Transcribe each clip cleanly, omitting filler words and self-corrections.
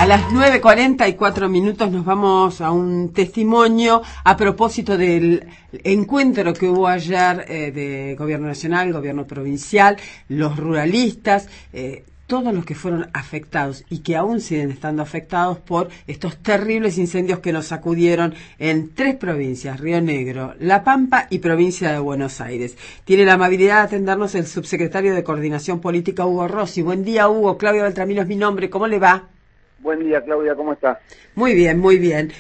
las 9:44 nos vamos a un testimonio a propósito del encuentro que hubo ayer de Gobierno Nacional, Gobierno Provincial, los ruralistas, todos los que fueron afectados y que aún siguen estando afectados por estos terribles incendios que nos sacudieron en 3 provincias, Río Negro, La Pampa y provincia de Buenos Aires. Tiene la amabilidad de atendernos el subsecretario de Coordinación Política, Hugo Rossi. Buen día, Hugo. Claudia Beltramino es mi nombre. ¿Cómo le va? Buen día, Claudia, ¿cómo estás? Muy bien, muy bien.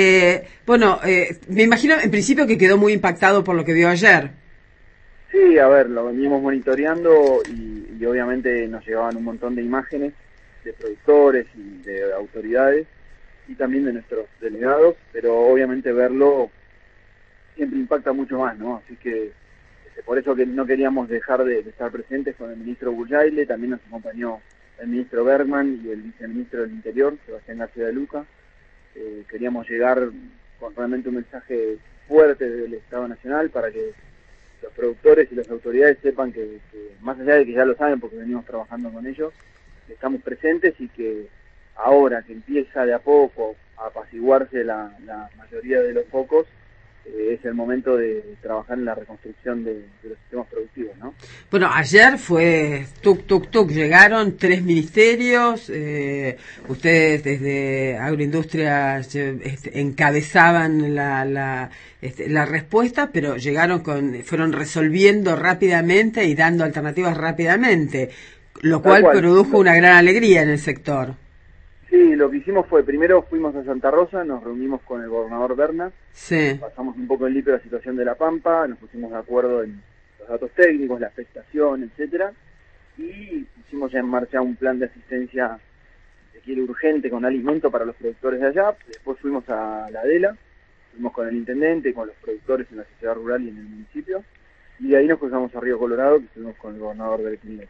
Me imagino en principio que quedó muy impactado por lo que vio ayer. Sí, a ver, lo venimos monitoreando y obviamente nos llegaban un montón de imágenes de productores y de autoridades y también de nuestros delegados, pero obviamente verlo siempre impacta mucho más, ¿no? Así que por eso que no queríamos dejar de estar presentes con el ministro Bujaile, también nos acompañó el ministro Bergman y el viceministro del Interior, Sebastián García de Luca. Queríamos llegar con realmente un mensaje fuerte del Estado Nacional para que los productores y las autoridades sepan que más allá de que ya lo saben porque venimos trabajando con ellos, que estamos presentes y que ahora que empieza de a poco a apaciguarse la mayoría de los focos, es el momento de trabajar en la reconstrucción de los sistemas productivos, ¿no? Bueno, ayer fue tuk, llegaron 3 ministerios, ustedes desde Agroindustria encabezaban la respuesta, pero fueron resolviendo rápidamente y dando alternativas rápidamente, lo cual produjo una gran alegría en el sector. Sí, lo que hicimos fue, primero fuimos a Santa Rosa, nos reunimos con el gobernador Berna, sí. Pasamos un poco en limpio la situación de La Pampa, nos pusimos de acuerdo en los datos técnicos, la afectación, etcétera, y pusimos ya en marcha un plan de asistencia que quiere urgente con alimento para los productores de allá. Después fuimos a la Adela, fuimos con el intendente, con los productores en la sociedad rural y en el municipio, y de ahí nos cruzamos a Río Colorado, que estuvimos con el gobernador del Quilmes.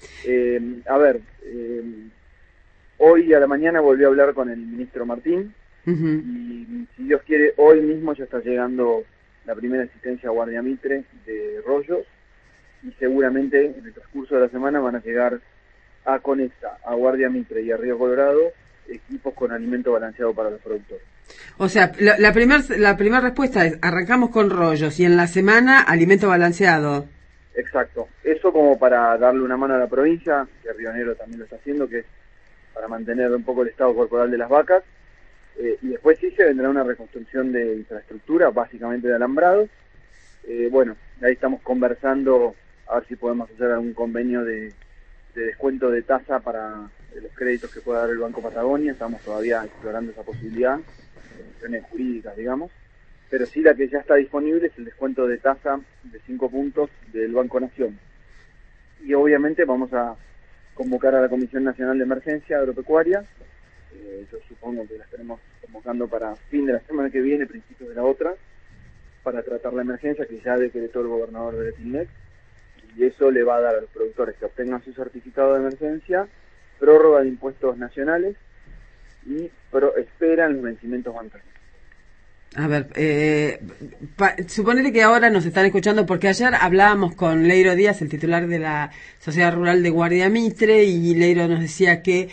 Hoy a la mañana volví a hablar con el ministro Martín, y si Dios quiere, hoy mismo ya está llegando la primera asistencia a Guardia Mitre de Rollos, y seguramente en el transcurso de la semana van a llegar a Conesta, a Guardia Mitre y a Río Colorado equipos con alimento balanceado para los productores. O sea, la primera respuesta es, arrancamos con Rollos y en la semana alimento balanceado. Exacto, eso como para darle una mano a la provincia, que Río Negro también lo está haciendo, que es para mantener un poco el estado corporal de las vacas, y después sí se vendrá una reconstrucción de infraestructura, básicamente de alambrados. Ahí estamos conversando a ver si podemos hacer algún convenio de descuento de tasa para los créditos que pueda dar el Banco Patagonia. Estamos todavía explorando esa posibilidad, cuestiones jurídicas, digamos, pero sí la que ya está disponible es el descuento de tasa de 5 puntos del Banco Nación. Y obviamente vamos a convocar a la Comisión Nacional de Emergencia Agropecuaria. Yo supongo que la estaremos convocando para fin de la semana que viene, principios de la otra, para tratar la emergencia que ya decretó el gobernador de Quilmes, y eso le va a dar a los productores que obtengan su certificado de emergencia, prórroga de impuestos nacionales y esperan los vencimientos bancarios. A ver, suponete que ahora nos están escuchando porque ayer hablábamos con Leiro Díaz, el titular de la Sociedad Rural de Guardia Mitre, y Leiro nos decía que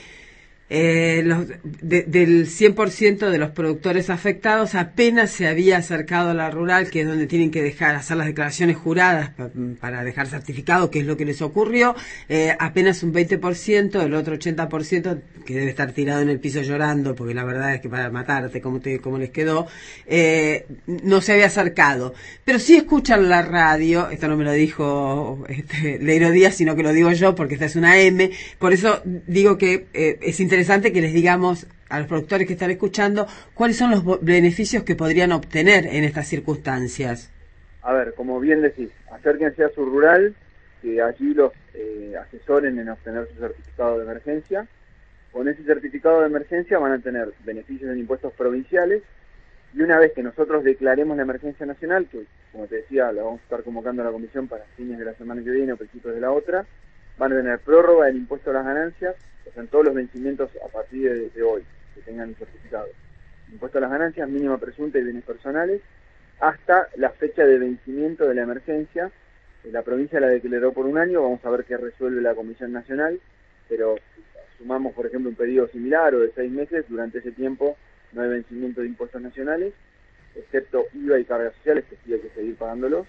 del 100% de los productores afectados apenas se había acercado a la rural, que es donde tienen que hacer las declaraciones juradas para dejar certificado, que es lo que les ocurrió. Apenas un 20%, el otro 80% que debe estar tirado en el piso llorando, porque la verdad es que para matarte, como les quedó, no se había acercado. Pero sí escuchan la radio, esto no me lo dijo Leiro Díaz, sino que lo digo yo, porque esta es una M, por eso digo que es interesante que les digamos a los productores que están escuchando cuáles son los beneficios que podrían obtener en estas circunstancias. A ver, como bien decís, acérquense a su rural, que allí los asesoren en obtener su certificado de emergencia. Con ese certificado de emergencia van a tener beneficios en impuestos provinciales, y una vez que nosotros declaremos la emergencia nacional, que como te decía, la vamos a estar convocando a la comisión para fines de la semana que viene o principios de la otra, van a tener prórroga del impuesto a las ganancias, o sea, en todos los vencimientos a partir de hoy, que tengan el certificado. Impuesto a las ganancias, mínima presunta y bienes personales, hasta la fecha de vencimiento de la emergencia. La provincia la declaró por un año, vamos a ver qué resuelve la Comisión Nacional, pero sumamos, por ejemplo, un periodo similar o de 6 meses, durante ese tiempo no hay vencimiento de impuestos nacionales, excepto IVA y cargas sociales, que sí hay que seguir pagándolos.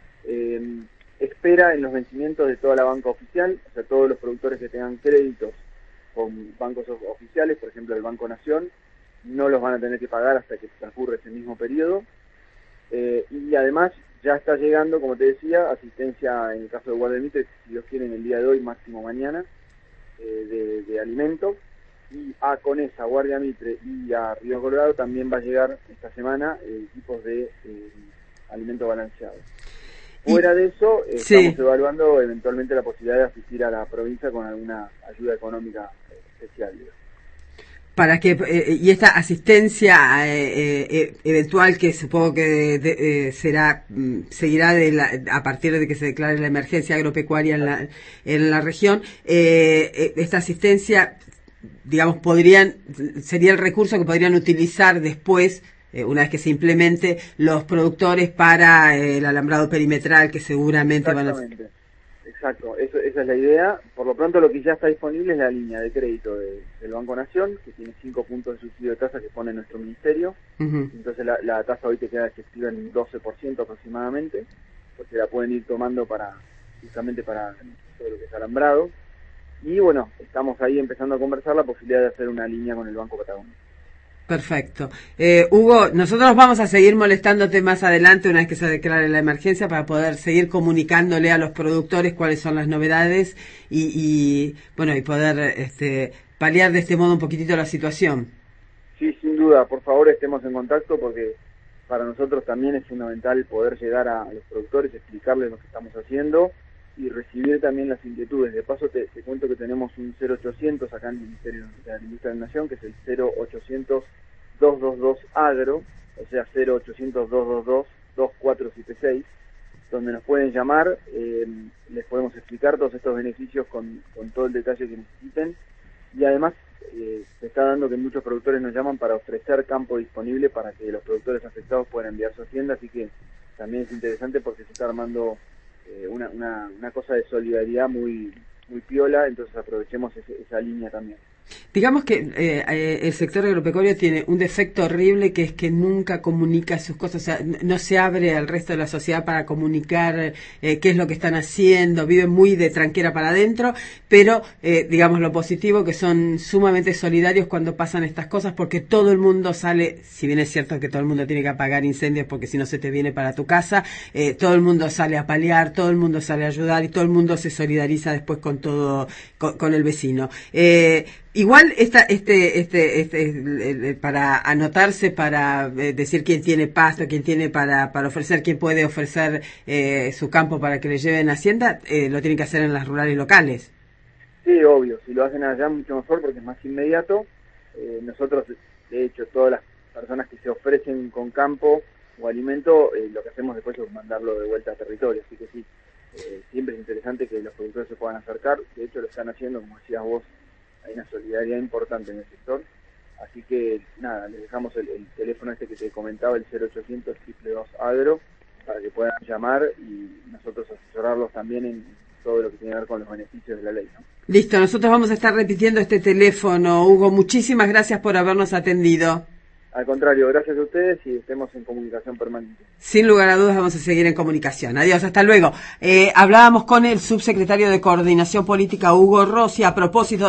Espera en los vencimientos de toda la banca oficial, o sea, todos los productores que tengan créditos con bancos oficiales, por ejemplo el Banco Nación, no los van a tener que pagar hasta que transcurra ese mismo periodo. Y además ya está llegando, como te decía, asistencia en el caso de Guardia Mitre, si Dios quiere, en el día de hoy, máximo mañana, de alimentos. Y a Conesa, Guardia Mitre y a Río Colorado también va a llegar esta semana equipos de alimento balanceado. Fuera de eso, estamos evaluando eventualmente la posibilidad de asistir a la provincia con alguna ayuda económica especial, digamos. Para que y esta asistencia eventual, que supongo que seguirá a partir de que se declare la emergencia agropecuaria en la región, esta asistencia, digamos, sería el recurso que podrían utilizar después, una vez que se implemente, los productores para el alambrado perimetral, que seguramente van a... Exacto, esa es la idea. Por lo pronto lo que ya está disponible es la línea de crédito del Banco Nación, que tiene 5 puntos de subsidio de tasa que pone nuestro ministerio. Entonces la tasa hoy te queda efectiva en 12% aproximadamente, porque la pueden ir tomando justamente para todo lo que es alambrado. Y bueno, estamos ahí empezando a conversar la posibilidad de hacer una línea con el Banco Patagonia. Perfecto. Hugo, nosotros vamos a seguir molestándote más adelante una vez que se declare la emergencia para poder seguir comunicándole a los productores cuáles son las novedades y poder paliar de este modo un poquitito la situación. Sí, sin duda. Por favor, estemos en contacto porque para nosotros también es fundamental poder llegar a los productores, explicarles lo que estamos haciendo y recibir también las inquietudes. De paso te cuento que tenemos un 0800 acá en el Ministerio de la Industria de la Nación, que es el 0800-222-AGRO, o sea 0800-222-2476, donde nos pueden llamar, les podemos explicar todos estos beneficios con todo el detalle que necesiten, y además se está dando que muchos productores nos llaman para ofrecer campo disponible para que los productores afectados puedan enviar su hacienda, así que también es interesante porque se está armando una cosa de solidaridad muy piola, entonces aprovechemos esa línea también. Digamos que el sector agropecuario tiene un defecto horrible, que es que nunca comunica sus cosas, o sea, no se abre al resto de la sociedad para comunicar qué es lo que están haciendo, viven muy de tranquera para adentro, pero digamos lo positivo, que son sumamente solidarios cuando pasan estas cosas, porque todo el mundo sale, si bien es cierto que todo el mundo tiene que apagar incendios porque si no se te viene para tu casa, todo el mundo sale a paliar, todo el mundo sale a ayudar y todo el mundo se solidariza después con todo, con el vecino. Igual para anotarse, para decir quién tiene pasto, quién tiene para ofrecer, quién puede ofrecer su campo para que le lleven hacienda, lo tienen que hacer en las rurales locales. Sí, obvio, si lo hacen allá mucho mejor porque es más inmediato. Nosotros, de hecho, todas las personas que se ofrecen con campo o alimento, lo que hacemos después es mandarlo de vuelta a territorio, así que sí, siempre es interesante que los productores se puedan acercar. De hecho lo están haciendo, como decías vos, hay una solidaridad importante en el sector, así que nada, les dejamos el teléfono que te comentaba, el 0800-222-AGRO, para que puedan llamar y nosotros asesorarlos también en todo lo que tiene que ver con los beneficios de la ley, ¿no? Listo, nosotros vamos a estar repitiendo este teléfono. Hugo, muchísimas gracias por habernos atendido. Al contrario, gracias a ustedes y estemos en comunicación permanente. Sin lugar a dudas vamos a seguir en comunicación. Adiós, hasta luego. Hablábamos con el subsecretario de Coordinación Política, Hugo Rossi, a propósito